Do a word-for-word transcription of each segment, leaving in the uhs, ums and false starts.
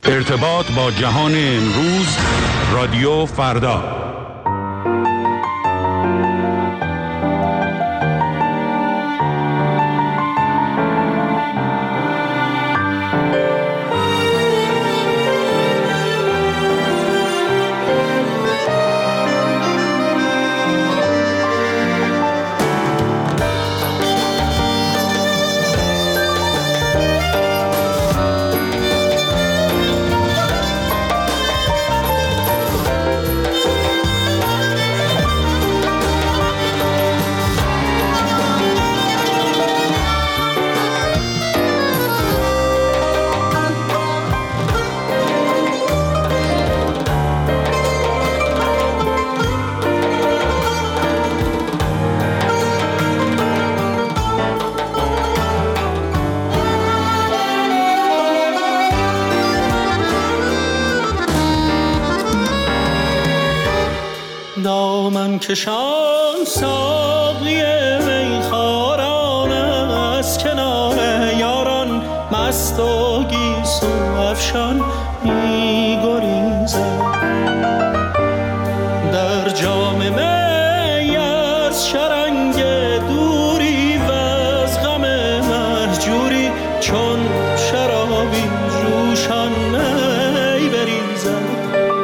ارتباط با جهان امروز، رادیو فردا. دامن کشان ساقی میخواران از کنار یاران، مست و گیسو افشان می‌گریزد. در جام می از شرنگ دوری و از غم مهجوری، چون شرابی جوشان می بریزد.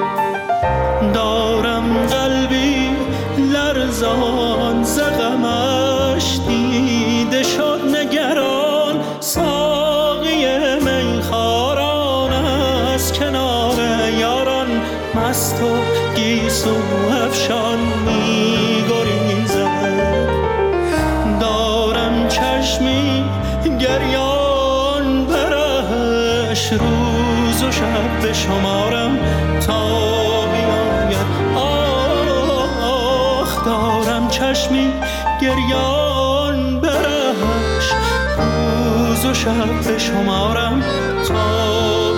دارم قلبی لرزان ز غمش دیده شد نگران، ساقی میخواران از کنار یاران، مست و گیسو افشان می‌گریزد. دارم چشمی گریان برش، روز و شب به شمارم تا چشمی گریان برش، روز و شب به شمارم تا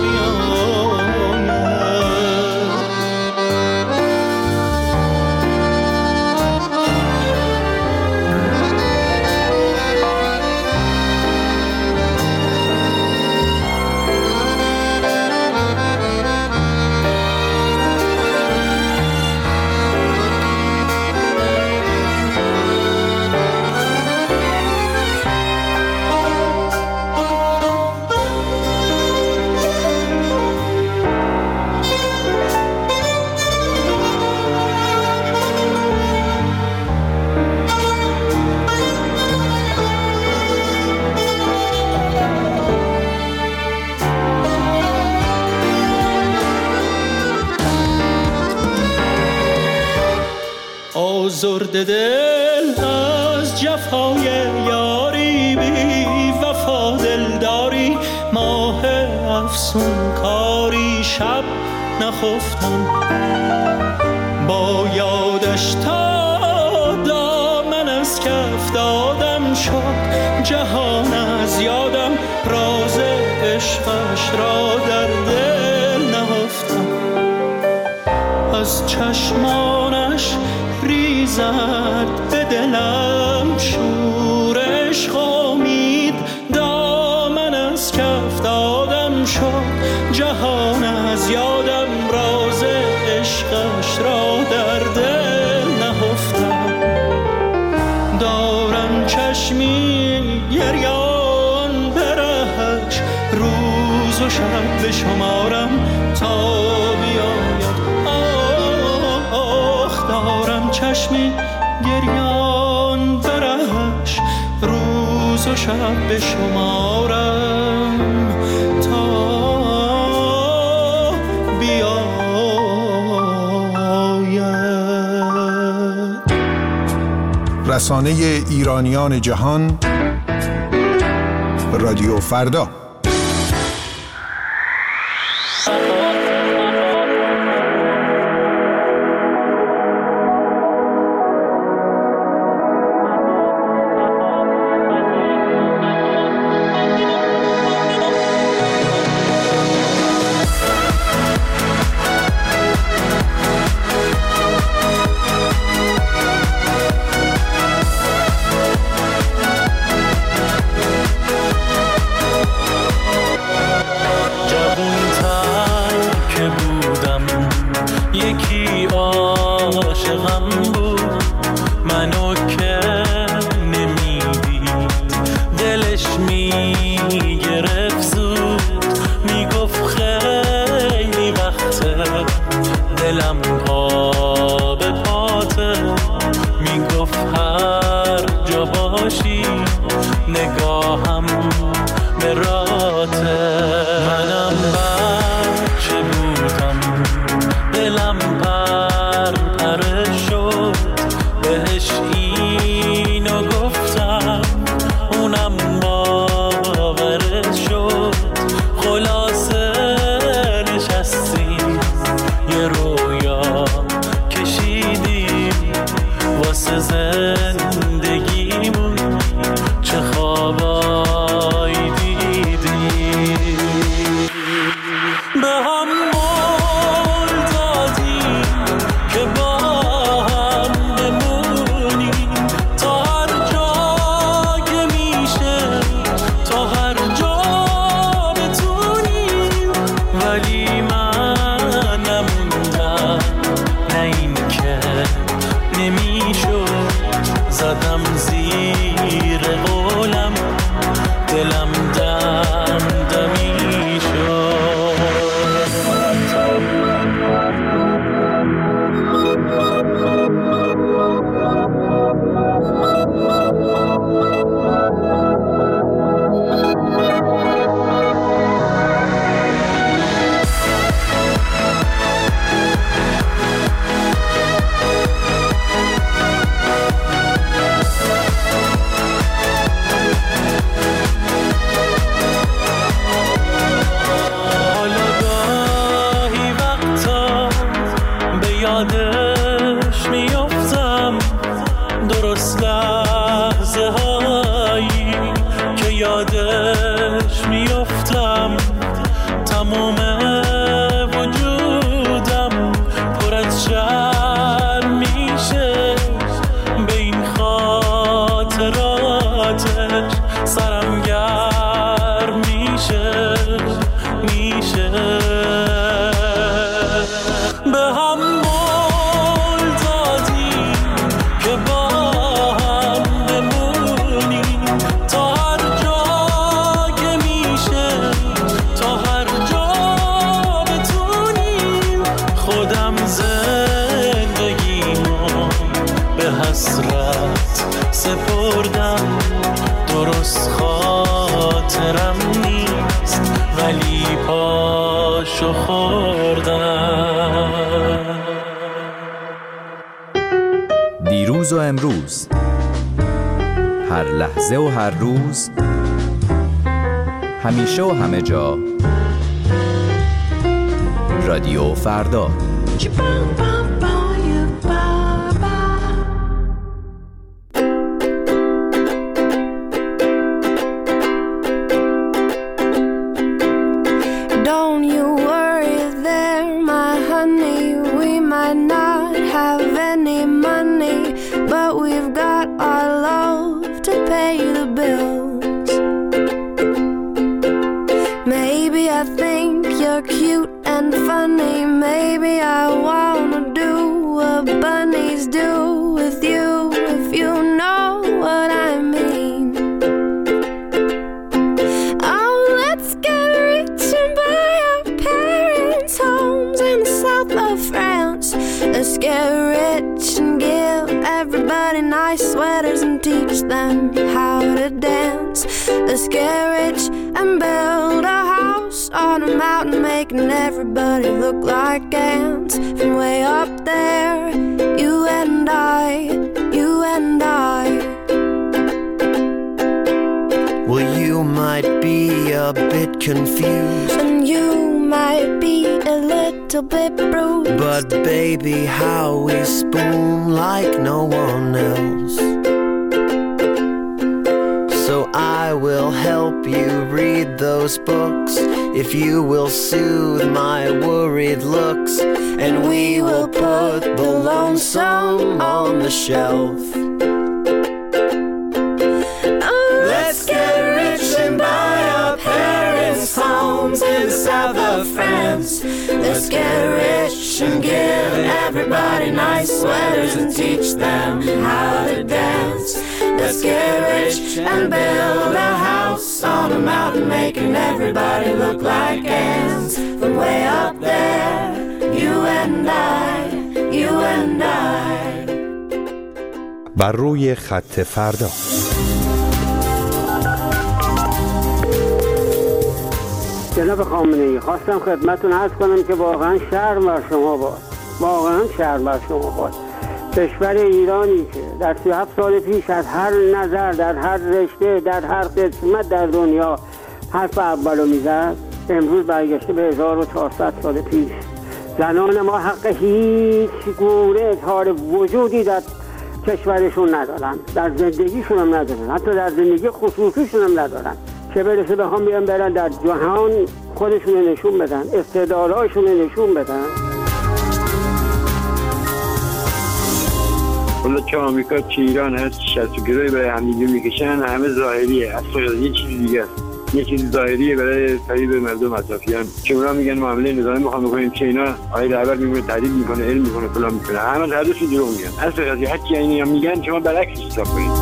آزرده دل از جفای یاری، بی وفا دلداری، ماه افسون کاری، شب نخفتم با یادش تا دامن از کف دادم شد جهان از یادم، راز عشقش را در دل نهفتم. از چشمانش ریزد به دلم شور عشق امید، دامن از کف دادم شد جهان از یادم، راز عشقش را در دل نهفتم. دارم چشمی گریان برش، روز و شب به شمارم تا بیاید. آخ دارم چشمی گریان برش، روز و شب به شمارم تا بیاید. رسانه ایرانیان جهان، رادیو فردا. جوون به هم قول دادیم که با هم بمونیم تا هر جا که میشه، تا هر جا بتونیم. ولی من نموندم، نه این که نمیشد، زدم زیر قولم، دلم دم دمی شد. یادش میافتم، درست لحظه هایی که یادش میافتم، تمام وجودم پر از شرم میشه به این خاطراتش، سرم گرم میشه میشه به هم حسرت سپردم، درست خاطرم نیست ولی پاشو خوردم. دیروز و امروز، هر لحظه و هر روز، همیشه و همه جا، رادیو فردا. Sweaters and teach them how to dance. Let's get rich and build a house on a mountain, making everybody look like ants. From way up there, you and I, you and I. Well, you might be a bit confused, and you might be a little bit bruised, but baby, how we spoon like no one else. So I will help you read those books if you will soothe my worried looks, and we will put the lonesome on the shelf. Let's get rich and buy our parents' homes in the south of France. Let's get rich and give everybody nice sweaters and teach them how to dance. Let's get rich and build a house on a mountain, making everybody look like ants. From way up there, you and I, you and I. بر روی خط فردا. جناب خامنه‌ای، خواستم خدمتتون عرض کنم که واقعا شرم بر شما باد، واقعا شرم بر شما باد. کشور ایرانی که در سی و هفت سال پیش از هر نظر، در هر رشته، در هر قسمت در دنیا حرف اولو میزد، امروز برگشته به هزار و چهارصد سال پیش. زنان ما حق هیچ گونه اظهار وجودی در کشورشون ندارن، در زندگیشون هم ندارن، حتی در زندگی خصوصیشون هم ندارن. چه برسه بخوام بیان برن در جهان خودشون نشون بدن، استعدادهاشون نشون بدن. حالا چه آمریکا چه ایران هست شست گروهی برای همدیگه میکشن، همه ظاهریه، اصلا یه چیز دیگه است، یه چیز ظاهریه برای فریب مردم اطرافیان. چه اونا میگن معامله نظامی میخوام بکنیم، چه اینا آقای رهبر میگه تهدید میکنه، علم میکنه، فلان میکنه، همه هردوشون دروغ میگن. اصلا قضیه هرچی اینا میگن شما برعکس حساب کنید.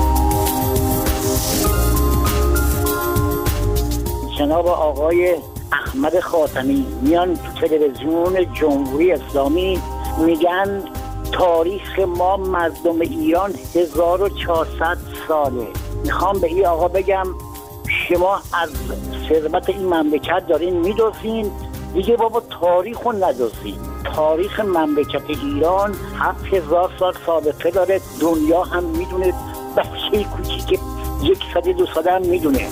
جناب آقای احمد خاتمی میان تو تلویزیون جمهوری اسلامی میگن تاریخ ما مردم ایران هزار و چهارصد ساله. میخوام به این آقا بگم شما از ثروت این مملکت دارین میدوزین، دیگه بابا تاریخ رو ندوزین. تاریخ مملکت ایران هفت هزار سال سابقه داره، دنیا هم میدونه، بچه کوچیک یک ساله دو ساله هم میدونه.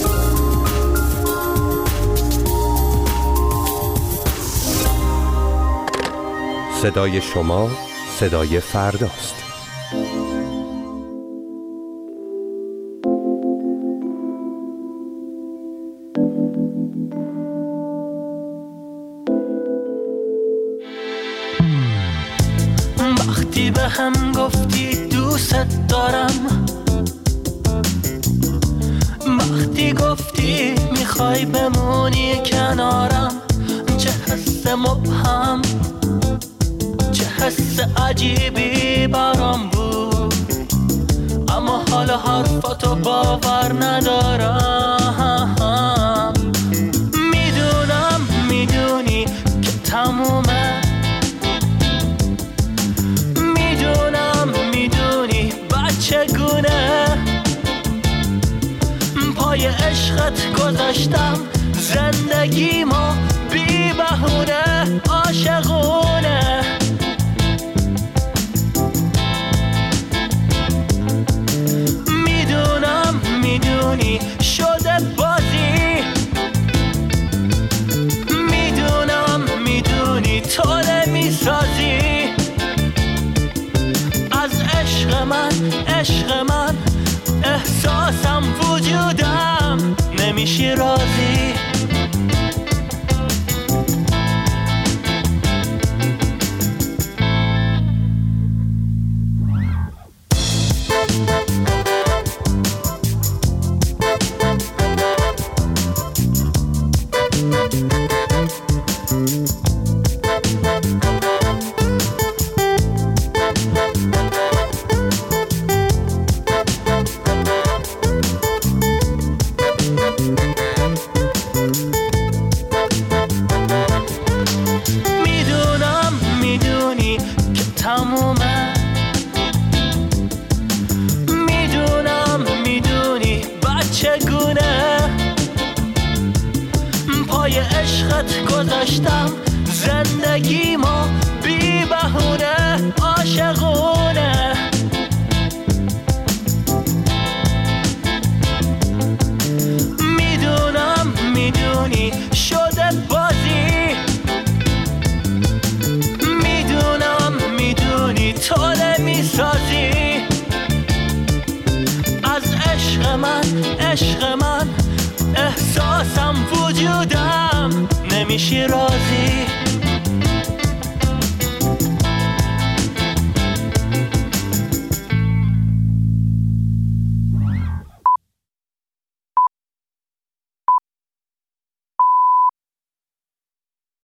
صدای شما صدای فرداست. وقتی به هم گفتی دوست دارم، وقتی گفتی میخوای بمونی کنارم، چه حس مبهم، چه حس عجیبی برام بود، اما حالا حرفاتو باور ندارم. میدونم میدونی که تمومه، میدونم میدونی بچگونه پای عشقت گذاشتم زندگی ما بی بهونه عاشقونه. میدونم میدونی شده بازی، میدونم میدونی تو نمیسازی از عشق من، عشق من احساسم وجودم نمیشی راضی. گذاشتم زندگی ما بی بهونه عاشقونه. میدونم میدونی شده بازی، میدونم میدونی تو نمیسازی از عشق من، عشق من احساسم وجودم نمیشی راضی.